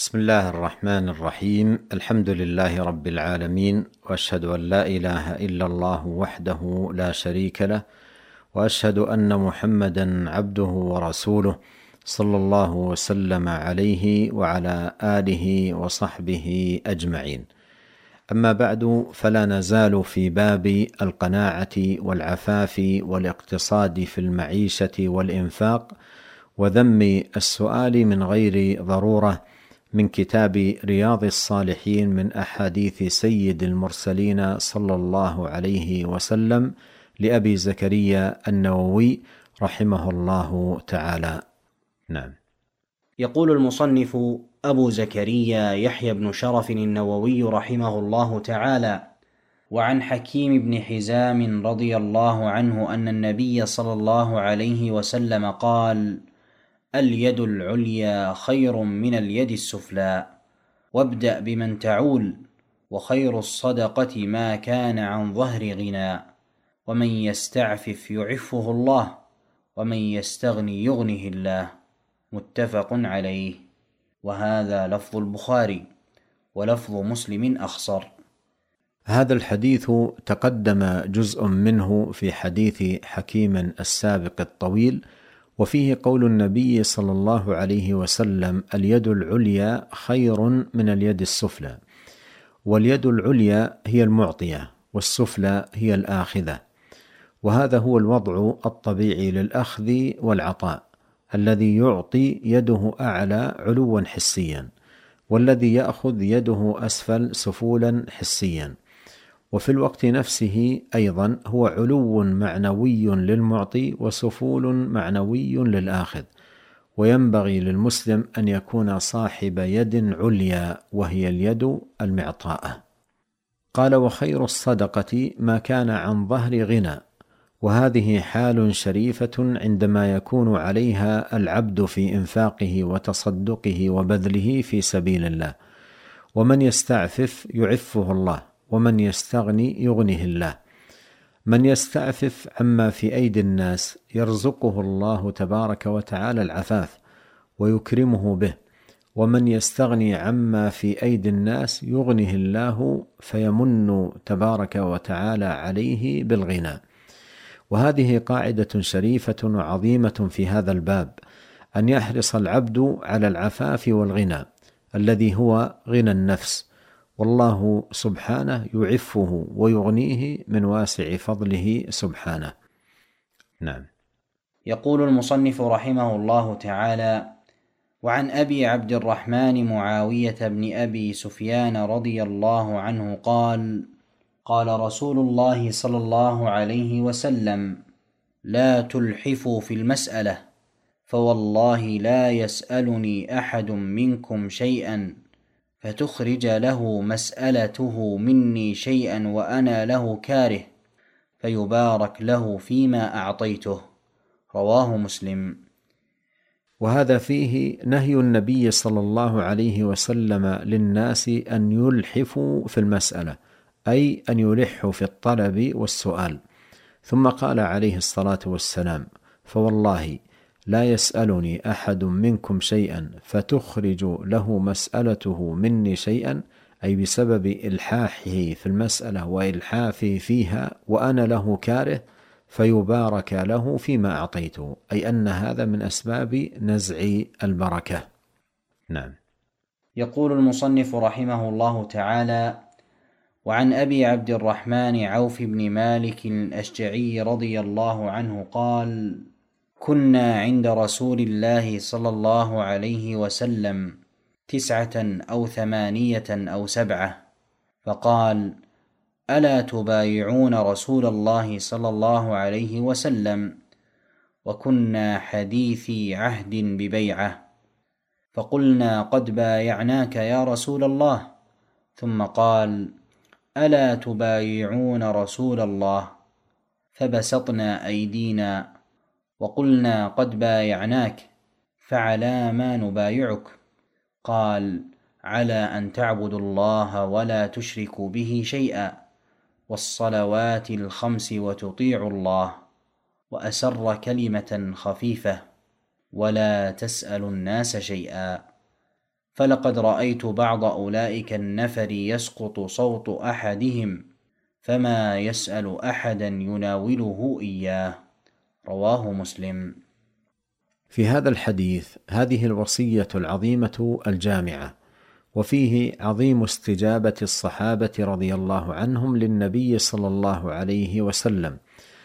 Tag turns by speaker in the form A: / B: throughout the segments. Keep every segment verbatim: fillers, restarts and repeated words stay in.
A: بسم الله الرحمن الرحيم. الحمد لله رب العالمين، وأشهد أن لا إله إلا الله وحده لا شريك له، وأشهد أن محمدا عبده ورسوله صلى الله وسلم عليه وعلى آله وصحبه أجمعين. أما بعد، فلا نزال في باب القناعة والعفاف والاقتصاد في المعيشة والإنفاق وذم السؤال من غير ضرورة، من كتاب رياض الصالحين، من أحاديث سيد المرسلين صلى الله عليه وسلم لأبي زكريا النووي رحمه الله تعالى. نعم.
B: يقول المصنف أبو زكريا يحيى بن شرف النووي رحمه الله تعالى: وعن حكيم بن حزام رضي الله عنه أن النبي صلى الله عليه وسلم قال: اليد العليا خير من اليد السفلى، وابدأ بمن تعول، وخير الصدقة ما كان عن ظهر غنى، ومن يستعفف يعفه الله، ومن يستغني يغنه الله. متفق عليه. وهذا لفظ البخاري، ولفظ مسلم أخصر.
A: هذا الحديث تقدم جزء منه في حديث حكيم السابق الطويل، وفيه قول النبي صلى الله عليه وسلم: اليد العليا خير من اليد السفلى. واليد العليا هي المعطية، والسفلى هي الآخذة، وهذا هو الوضع الطبيعي للأخذ والعطاء. الذي يعطي يده أعلى علوا حسيا، والذي يأخذ يده أسفل سفولا حسيا. وفي الوقت نفسه أيضا هو علو معنوي للمعطي وسفول معنوي للآخذ. وينبغي للمسلم أن يكون صاحب يد عليا، وهي اليد المعطاءة. قال: وخير الصدقة ما كان عن ظهر غنى. وهذه حال شريفة عندما يكون عليها العبد في إنفاقه وتصدقه وبذله في سبيل الله. ومن يستعفف يعفه الله، ومن يستغني يغنه الله. من يستعفف عما في أيدي الناس يرزقه الله تبارك وتعالى العفاف ويكرمه به، ومن يستغني عما في أيدي الناس يغنه الله فيمن تبارك وتعالى عليه بالغنى. وهذه قاعدة شريفة وعظيمة في هذا الباب، أن يحرص العبد على العفاف والغنى الذي هو غنى النفس، والله سبحانه يعفه ويغنيه من واسع فضله سبحانه. نعم.
B: يقول المصنف رحمه الله تعالى: وعن أبي عبد الرحمن معاوية بن أبي سفيان رضي الله عنه قال: قال رسول الله صلى الله عليه وسلم: لا تلحفوا في المسألة، فوالله لا يسألني أحد منكم شيئا فتخرج له مسألته مني شيئا وأنا له كاره، فيبارك له فيما أعطيته. رواه مسلم.
A: وهذا فيه نهي النبي صلى الله عليه وسلم للناس أن يلحفوا في المسألة، أي أن يلحوا في الطلب والسؤال. ثم قال عليه الصلاة والسلام: فوالله لا يسألني أحد منكم شيئا فتخرج له مسألته مني شيئا، أي بسبب إلحاحه في المسألة وإلحافه فيها وأنا له كاره، فيبارك له فيما أعطيته، أي أن هذا من أسباب نزع البركة. نعم.
B: يقول المصنف رحمه الله تعالى: وعن أبي عبد الرحمن عوف بن مالك الأشجعي رضي الله عنه قال: كنا عند رسول الله صلى الله عليه وسلم تسعة أو ثمانية أو سبعة، فقال: ألا تبايعون رسول الله صلى الله عليه وسلم؟ وكنا حديثي عهد ببيعة، فقلنا: قد بايعناك يا رسول الله. ثم قال: ألا تبايعون رسول الله؟ فبسطنا أيدينا وقلنا: قد بايعناك، فعلى ما نبايعك؟ قال: على أن تعبدوا الله ولا تشركوا به شيئا، والصلوات الخمس وتطيعوا الله، وأسر كلمة خفيفة: ولا تسألوا الناس شيئا. فلقد رأيت بعض أولئك النفر يسقط صوت أحدهم فما يسأل أحدا يناوله إياه. رواه مسلم.
A: في هذا الحديث هذه الوصية العظيمة الجامعة، وفيه عظيم استجابة الصحابة رضي الله عنهم للنبي صلى الله عليه وسلم،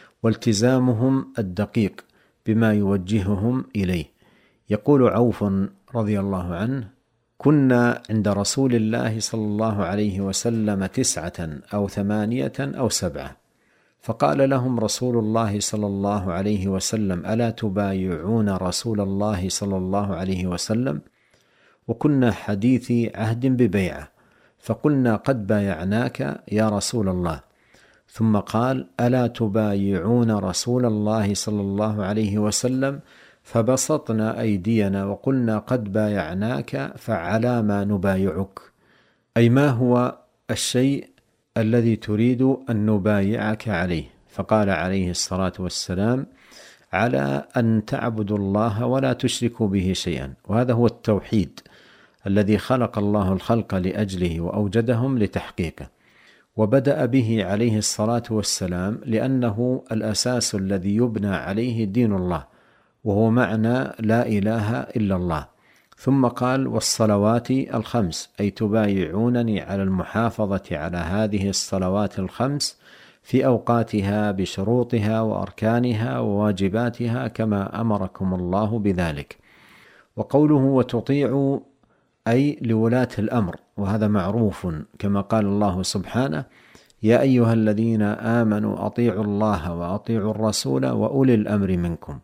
A: والتزامهم الدقيق بما يوجههم إليه. يقول عوف رضي الله عنه: كنا عند رسول الله صلى الله عليه وسلم تسعة أو ثمانية أو سبعة، فقال لهم رسول الله صلى الله عليه وسلم: ألا تبايعون رسول الله صلى الله عليه وسلم؟ وكنا حديثي عهد ببيعة، فقلنا: قد بايعناك يا رسول الله. ثم قال: ألا تبايعون رسول الله صلى الله عليه وسلم؟ فبسطنا أيدينا وقلنا: قد بايعناك، فعلى ما نبايعك؟ أي ما هو الشيء الذي تريد أن نبايعك عليه؟ فقال عليه الصلاة والسلام: على أن تعبدوا الله ولا تشركوا به شيئا. وهذا هو التوحيد الذي خلق الله الخلق لأجله وأوجدهم لتحقيقه، وبدأ به عليه الصلاة والسلام لأنه الأساس الذي يبنى عليه دين الله، وهو معنى لا إله إلا الله. ثم قال: والصلوات الخمس، أي تبايعونني على المحافظة على هذه الصلوات الخمس في أوقاتها بشروطها وأركانها وواجباتها كما أمركم الله بذلك. وقوله وتطيعوا أي لولاة الأمر، وهذا معروف كما قال الله سبحانه: يا أيها الذين آمنوا أطيعوا الله وأطيعوا الرسول وأولي الأمر منكم.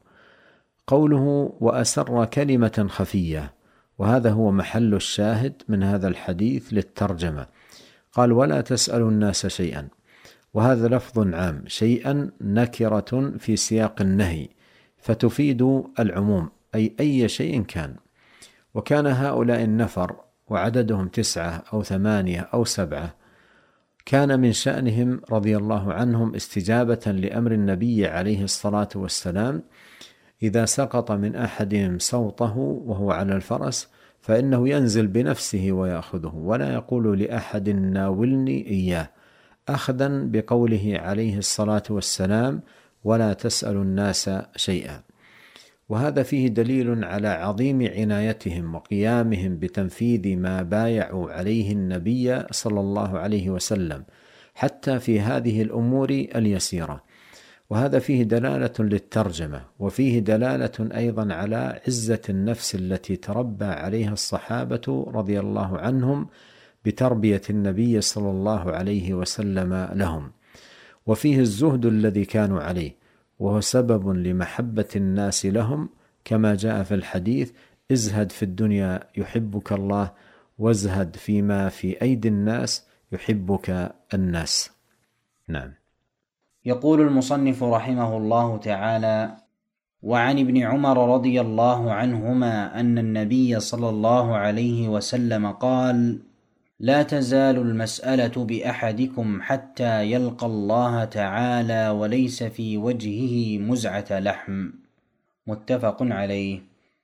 A: قوله وأسر كلمة خفية، وهذا هو محل الشاهد من هذا الحديث للترجمة. قال: ولا تسألوا الناس شيئا، وهذا لفظ عام، شيئا نكرة في سياق النهي فتفيد العموم، أي أي شيء كان. وكان هؤلاء النفر وعددهم تسعة أو ثمانية أو سبعة كان من شأنهم رضي الله عنهم استجابة لأمر النبي عليه الصلاة والسلام. إذا سقط من أحدهم صوته وهو على الفرس فإنه ينزل بنفسه ويأخذه، ولا يقول لأحد ناولني إياه، أخذا بقوله عليه الصلاة والسلام: ولا تسأل الناس شيئا. وهذا فيه دليل على عظيم عنايتهم وقيامهم بتنفيذ ما بايعوا عليه النبي صلى الله عليه وسلم حتى في هذه الأمور اليسيرة. وهذا فيه دلالة للترجمة، وفيه دلالة أيضا على عزة النفس التي تربى عليها الصحابة رضي الله عنهم بتربية النبي صلى الله عليه وسلم لهم، وفيه الزهد الذي كانوا عليه، وهو سبب لمحبة الناس لهم، كما جاء في الحديث: ازهد في الدنيا يحبك الله، وازهد فيما في أيدي الناس يحبك الناس. نعم.
B: يقول المصنف رحمه الله تعالى: وعن ابن عمر رضي الله عنهما أن النبي صلى الله عليه وسلم قال: لا تزال المسألة بأحدكم حتى يلقى الله تعالى وليس في وجهه مزعة لحم. متفق عليه.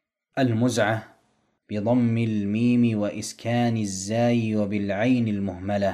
B: المزعة بضم الميم وإسكان الزاي وبالعين المهملة.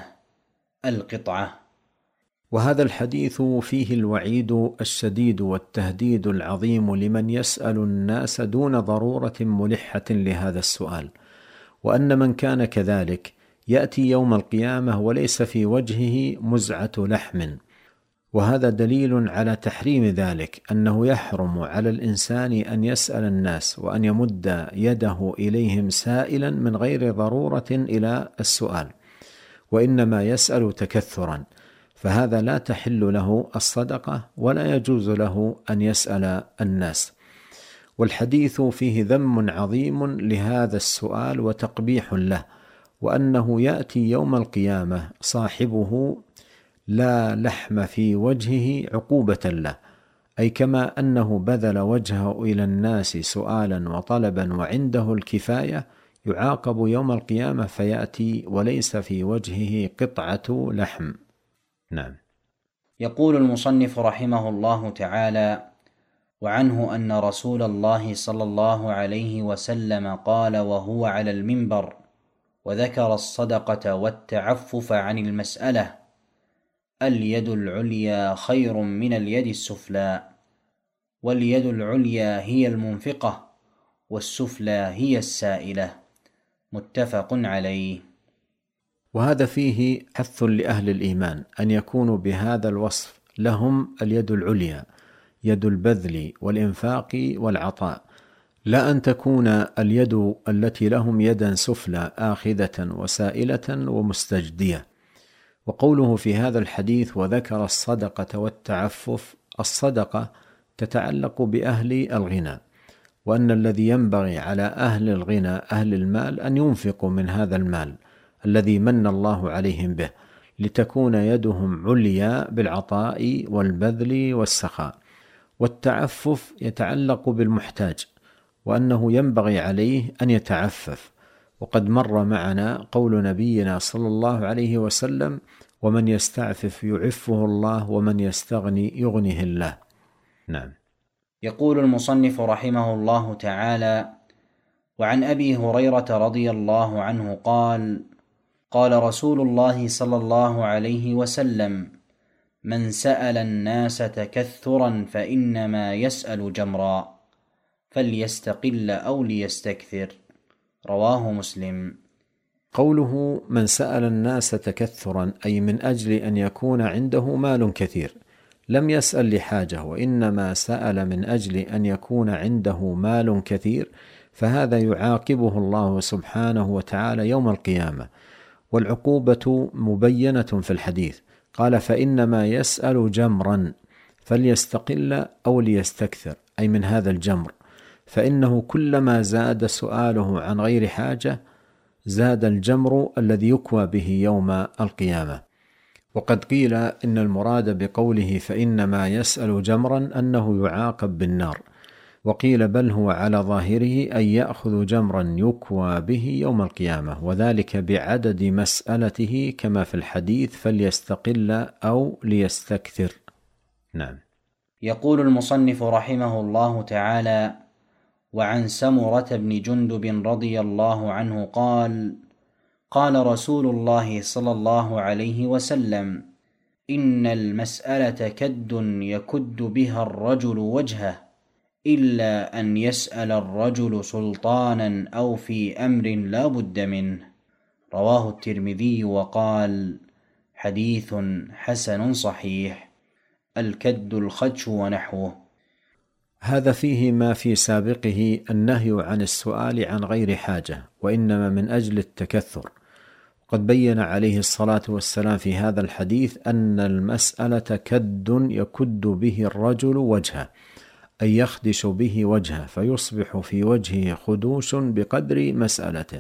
B: القطعة.
A: وهذا الحديث فيه الوعيد الشديد والتهديد العظيم لمن يسأل الناس دون ضرورة ملحة لهذا السؤال، وأن من كان كذلك يأتي يوم القيامة وليس في وجهه مزعة لحم. وهذا دليل على تحريم ذلك، أنه يحرم على الإنسان أن يسأل الناس وأن يمد يده إليهم سائلا من غير ضرورة إلى السؤال، وإنما يسأل تكثرا، فهذا لا تحل له الصدقة ولا يجوز له أن يسأل الناس. والحديث فيه ذم عظيم لهذا السؤال وتقبيح له، وأنه يأتي يوم القيامة صاحبه لا لحم في وجهه عقوبة له، أي كما أنه بذل وجهه إلى الناس سؤالا وطلبا وعنده الكفاية، يعاقب يوم القيامة فيأتي وليس في وجهه قطعة لحم. نعم.
B: يقول المصنف رحمه الله تعالى: وعنه أن رسول الله صلى الله عليه وسلم قال وهو على المنبر وذكر الصدقة والتعفف عن المسألة: اليد العليا خير من اليد السفلى، واليد العليا هي المنفقة، والسفلى هي السائلة. متفق عليه.
A: وهذا فيه حث لأهل الإيمان أن يكونوا بهذا الوصف، لهم اليد العليا، يد البذل والإنفاق والعطاء، لا أن تكون اليد التي لهم يدا سفلى آخذة وسائلة ومستجدية. وقوله في هذا الحديث وذكر الصدقة والتعفف، الصدقة تتعلق بأهل الغنى، وأن الذي ينبغي على أهل الغنى أهل المال أن ينفقوا من هذا المال الذي من الله عليهم به، لتكون يدهم عليا بالعطاء والبذل والسخاء. والتعفف يتعلق بالمحتاج، وأنه ينبغي عليه أن يتعفف، وقد مر معنا قول نبينا صلى الله عليه وسلم: ومن يستعفف يعفه الله، ومن يستغني يغنه الله. نعم.
B: يقول المصنف رحمه الله تعالى: وعن أبي هريرة رضي الله عنه قال: قال رسول الله صلى الله عليه وسلم: من سأل الناس تكثرا فإنما يسأل جمرا، فليستقل أو ليستكثر. رواه مسلم.
A: قوله من سأل الناس تكثرا أي من أجل أن يكون عنده مال كثير، لم يسأل لحاجة، وإنما سأل من أجل أن يكون عنده مال كثير، فهذا يعاقبه الله سبحانه وتعالى يوم القيامة، والعقوبة مبينة في الحديث. قال: فإنما يسأل جمرا، فليستقل أو ليستكثر، أي من هذا الجمر، فإنه كلما زاد سؤاله عن غير حاجة زاد الجمر الذي يكوى به يوم القيامة. وقد قيل إن المراد بقوله فإنما يسأل جمرا أنه يعاقب بالنار، وقيل بل هو على ظاهره أن يأخذ جمرا يكوى به يوم القيامة، وذلك بعدد مسألته كما في الحديث: فليستقل أو ليستكثر. نعم.
B: يقول المصنف رحمه الله تعالى: وعن سمرة بن جندب رضي الله عنه قال: قال رسول الله صلى الله عليه وسلم: إن المسألة كد يكد بها الرجل وجهه، إلا أن يسأل الرجل سلطانا أو في أمر لا بد منه. رواه الترمذي وقال: حديث حسن صحيح. الكد الخدش ونحوه.
A: هذا فيه ما في سابقه النهي عن السؤال عن غير حاجة، وإنما من أجل التكثر. قد بين عليه الصلاة والسلام في هذا الحديث أن المسألة كد يكد به الرجل وجهه، أي يخدش به وجهه، فيصبح في وجهه خدوش بقدر مسألته.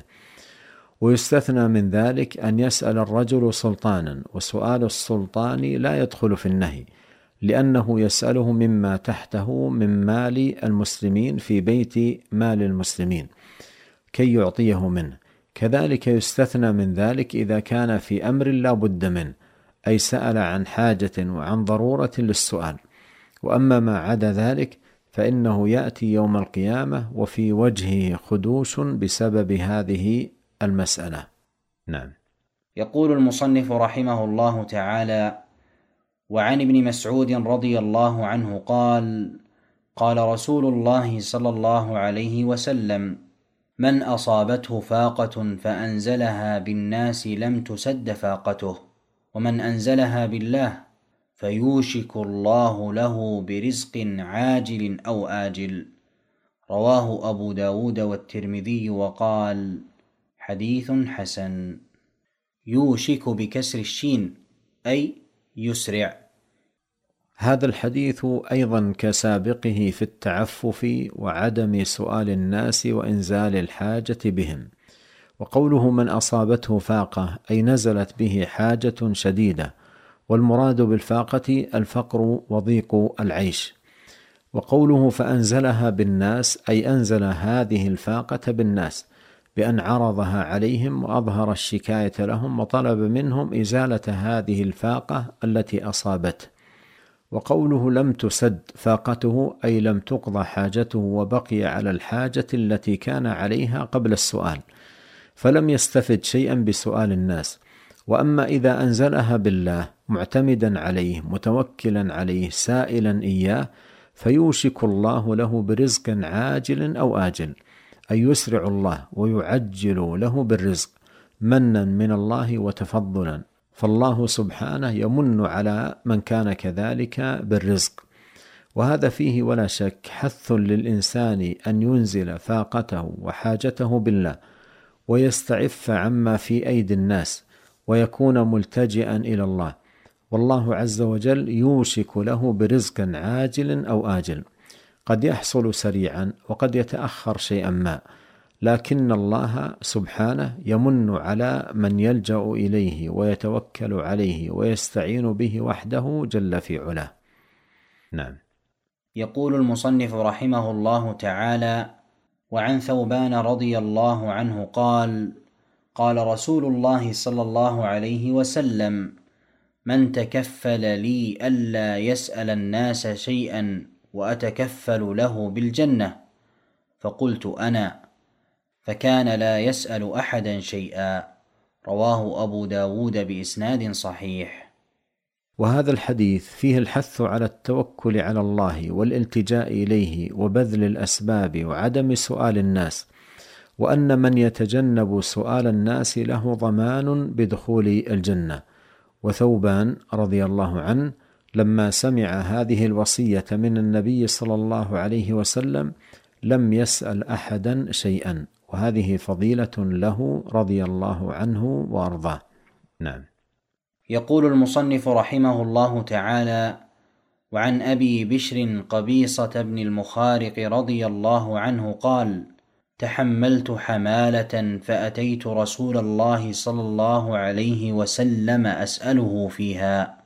A: ويستثنى من ذلك أن يسأل الرجل سلطانا، وسؤال السلطان لا يدخل في النهي، لأنه يسأله مما تحته من مال المسلمين في بيت مال المسلمين كي يعطيه منه. كذلك يستثنى من ذلك إذا كان في أمر لا بد منه، أي سأل عن حاجة وعن ضرورة للسؤال. وأما ما عدا ذلك فإنه يأتي يوم القيامة وفي وجهه خدوش بسبب هذه المسألة. نعم.
B: يقول المصنف رحمه الله تعالى: وعن ابن مسعود رضي الله عنه قال: قال رسول الله صلى الله عليه وسلم: من أصابته فاقة فأنزلها بالناس لم تسد فاقته، ومن أنزلها بالله فيوشك الله له برزق عاجل أو آجل. رواه أبو داود والترمذي وقال: حديث حسن. يوشك بكسر الشين أي يسرع.
A: هذا الحديث أيضا كسابقه في التعفف وعدم سؤال الناس وإنزال الحاجة بهم. وقوله من أصابته فاقة أي نزلت به حاجة شديدة، والمراد بالفاقة الفقر وضيق العيش. وقوله فأنزلها بالناس أي أنزل هذه الفاقة بالناس بأن عرضها عليهم وأظهر الشكاية لهم وطلب منهم إزالة هذه الفاقة التي أصابته. وقوله لم تسد فاقته أي لم تقضى حاجته وبقي على الحاجة التي كان عليها قبل السؤال، فلم يستفد شيئا بسؤال الناس. وأما إذا أنزلها بالله معتمدا عليه متوكلا عليه سائلا إياه فيوشك الله له برزق عاجل أو آجل، أي يسرع الله ويعجل له بالرزق منا من الله وتفضلا، فالله سبحانه يمن على من كان كذلك بالرزق. وهذا فيه ولا شك حث للإنسان أن ينزل فاقته وحاجته بالله ويستعف عما في أيدي الناس ويكون ملتجئا إلى الله، والله عز وجل يوشك له برزق عاجل أو آجل، قد يحصل سريعا وقد يتأخر شيئا ما، لكن الله سبحانه يمن على من يلجأ إليه ويتوكل عليه ويستعين به وحده جل في علاه. نعم.
B: يقول المصنف رحمه الله تعالى: وعن ثوبان رضي الله عنه قال: قال رسول الله صلى الله عليه وسلم: من تكفل لي ألا يسأل الناس شيئا وأتكفل له بالجنة، فقلت أنا، فكان لا يسأل أحدا شيئا. رواه أبو داود بإسناد صحيح.
A: وهذا الحديث فيه الحث على التوكل على الله والالتجاء إليه وبذل الأسباب وعدم سؤال الناس، وأن من يتجنب سؤال الناس له ضمان بدخول الجنة. وثوبان رضي الله عنه لما سمع هذه الوصية من النبي صلى الله عليه وسلم لم يسأل أحدا شيئا، وهذه فضيلة له رضي الله عنه وأرضاه. نعم.
B: يقول المصنف رحمه الله تعالى: وعن أبي بشر قبيصة بن المخارق رضي الله عنه قال: تحملت حمالة فأتيت رسول الله صلى الله عليه وسلم أسأله فيها،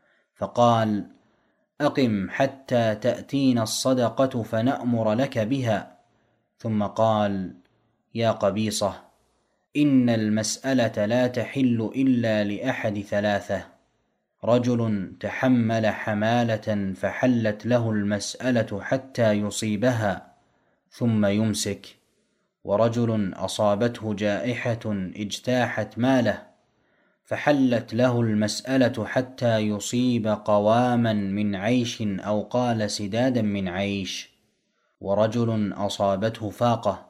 B: فقال: أقم حتى تأتينا الصدقة فنأمر لك بها. ثم قال: يا قبيصة، إن المسألة لا تحل إلا لأحد ثلاثة: رجل تحمل حمالة فحلت له المسألة حتى يصيبها ثم يمسك، ورجل أصابته جائحة اجتاحت ماله فحلت له المسألة حتى يصيب قواما من عيش أو قال سدادا من عيش، ورجل أصابته فاقة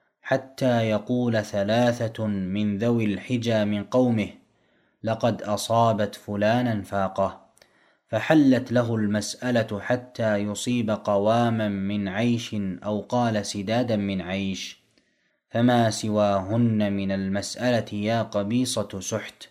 B: حتى يقول ثلاثة من ذوي الحجى من قومه: لقد أصابت فلانا فاقة، فحلت له المسألة حتى يصيب قواما من عيش أو قال سدادا من عيش، فما سواهن من المسألة يا قبيصة سحت،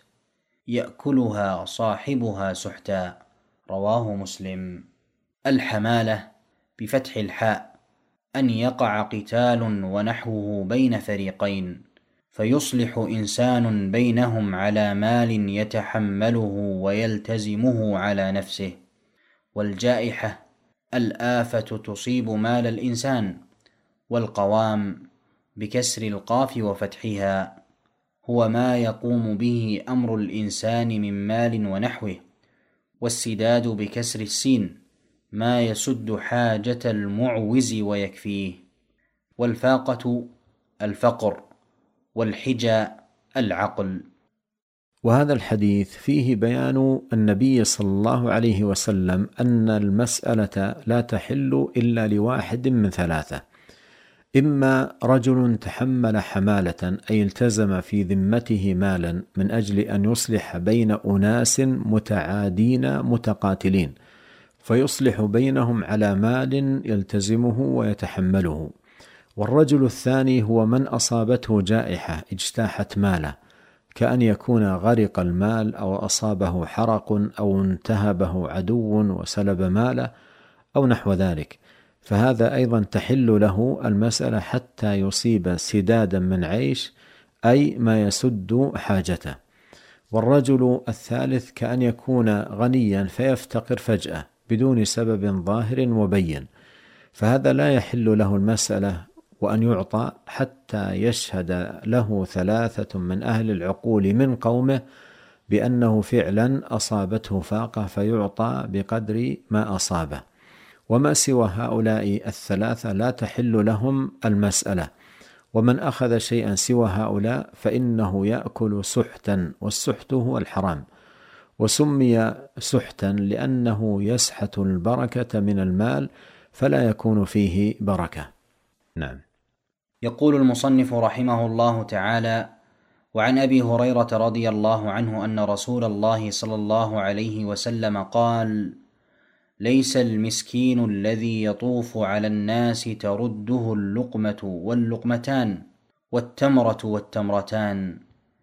B: يأكلها صاحبها سحتا. رواه مسلم. الحمالة بفتح الحاء أن يقع قتال ونحوه بين فريقين فيصلح إنسان بينهم على مال يتحمله ويلتزمه على نفسه. والجائحة الآفة تصيب مال الإنسان. والقوام بكسر القاف وفتحها هو ما يقوم به أمر الإنسان من مال ونحوه. والسداد بكسر السين ما يسد حاجة المعوز ويكفيه. والفاقة الفقر، والحجى العقل.
A: وهذا الحديث فيه بيان النبي صلى الله عليه وسلم أن المسألة لا تحل إلا لواحد من ثلاثة: إما رجل تحمل حمالة أي التزم في ذمته مالا من أجل أن يصلح بين أناس متعادين متقاتلين فيصلح بينهم على مال يلتزمه ويتحمله. والرجل الثاني هو من أصابته جائحة اجتاحت ماله، كأن يكون غرق المال أو أصابه حرق أو انتهبه عدو وسلب ماله أو نحو ذلك، فهذا أيضا تحل له المسألة حتى يصيب سدادا من عيش أي ما يسد حاجته. والرجل الثالث كأن يكون غنيا فيفتقر فجأة بدون سبب ظاهر وبين، فهذا لا يحل له المسألة وأن يعطى حتى يشهد له ثلاثة من أهل العقول من قومه بأنه فعلا أصابته فاقة فيعطى بقدر ما أصابه، وما سوى هؤلاء الثلاثة لا تحل لهم المسألة، ومن أخذ شيئا سوى هؤلاء فإنه يأكل سحتا، والسحت هو الحرام، وسمي سحتا لأنه يسحت البركة من المال فلا يكون فيه بركة. نعم.
B: يقول المصنف رحمه الله تعالى: وعن أبي هريرة رضي الله عنه أن رسول الله صلى الله عليه وسلم قال: ليس المسكين الذي يطوف على الناس ترده اللقمة واللقمتان والتمرة والتمرتان،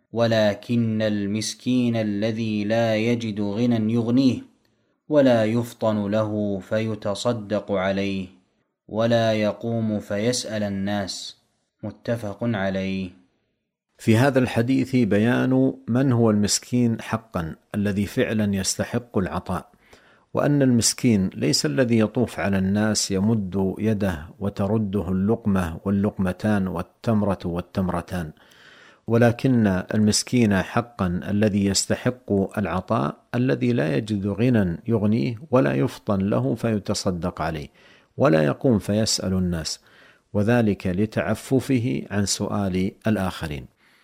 B: ولكن المسكين الذي لا يجد غنى يغنيه ولا يفطن له فيتصدق عليه ولا يقوم فيسأل الناس. متفق عليه.
A: في هذا الحديث بيان من هو المسكين حقا الذي فعلا يستحق العطاء، وأن المسكين ليس الذي يطوف على الناس يمد يده وترده اللقمة واللقمتان والتمرة والتمرتان، ولكن المسكين حقا الذي يستحق العطاء الذي لا يجد غنى يغنيه ولا يفطن له فيتصدق عليه ولا يقوم فيسأل الناس، وذلك لتعففه عن سؤال الآخرين.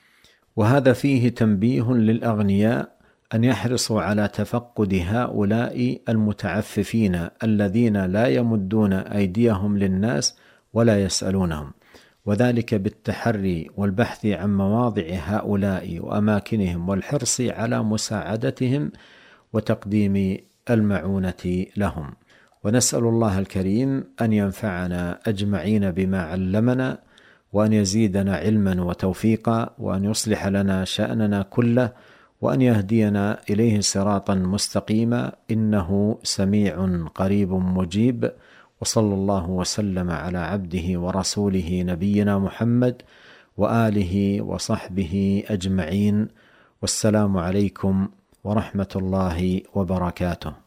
A: وهذا فيه تنبيه للأغنياء أن يحرصوا على تفقد هؤلاء المتعففين الذين لا يمدون أيديهم للناس ولا يسألونهم، وذلك بالتحري والبحث عن مواضع هؤلاء وأماكنهم والحرص على مساعدتهم وتقديم المعونة لهم. ونسأل الله الكريم أن ينفعنا أجمعين بما علمنا، وأن يزيدنا علما وتوفيقا، وأن يصلح لنا شأننا كله، وأن يهدينا إليه صراطا مستقيما، إنه سميع قريب مجيب. وصلى الله وسلم على عبده ورسوله نبينا محمد وآله وصحبه أجمعين، والسلام عليكم ورحمة الله وبركاته.